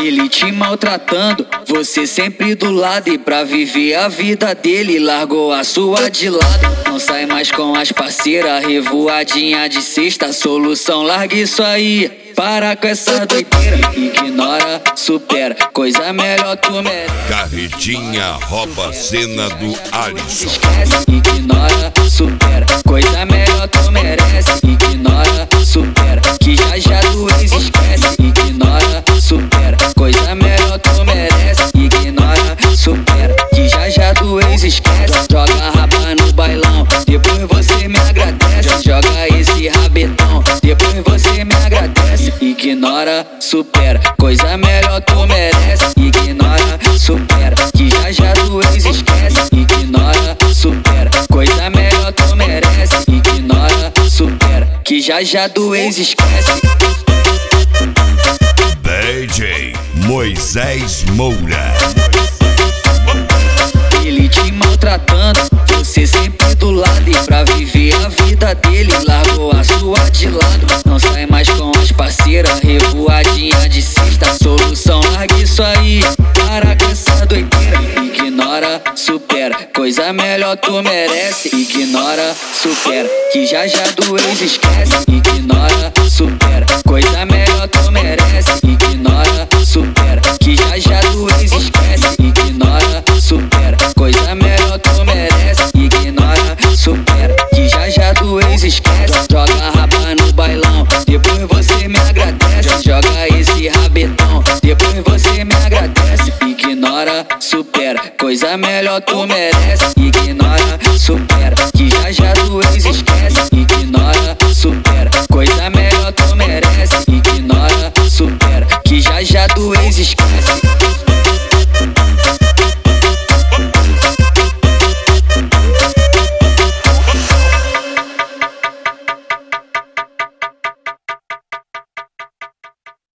Ele te maltratando, você sempre do lado. E pra viver a vida dele, largou a sua de lado. Não sai mais com as parceiras, revoadinha de sexta. Solução, larga isso aí, para com essa doideira. Ignora, supera, coisa melhor tu merece. Carretinha rouba a cena do Alisson. Esquece, ignora, supera, coisa melhor tu merece. Ignora, supera, que já do ex esquece. Ignora, supera, coisa melhor tu merece. Ignora, supera, que já do ex esquece. Joga a raba no bailão, depois você me agradece. Joga esse rabetão, depois você me agradece. Ignora, supera, coisa melhor tu merece. Ignora, supera, que já do ex esquece. Ignora, supera, coisa melhor tu merece. Ignora, supera, que já do ex esquece. DJ Moisés Moura. Ele te maltratando, você sempre do lado. E pra viver a vida dele, largou a sua de lado. Não sai mais com as parceiras, revoadinha de sexta. Solução, larga isso aí, para com essa doideira. Ignora, supera, coisa melhor tu merece. Ignora, supera, que já do ex esquece. Ignora, supera, coisa melhor tu merece. Ignora, supera, que já do ex esquece. Ignora, supera, coisa melhor tu merece. Ignora, supera, que já do ex esquece. Joga a raba no bailão, depois você me agradece. Joga esse rabetão, depois você me agradece. Ignora, supera, coisa melhor tu merece. Ignora, supera, que já do ex esquece. Ignora, supera, coisa melhor tu merece. Ignora, supera, que já do ex esquece.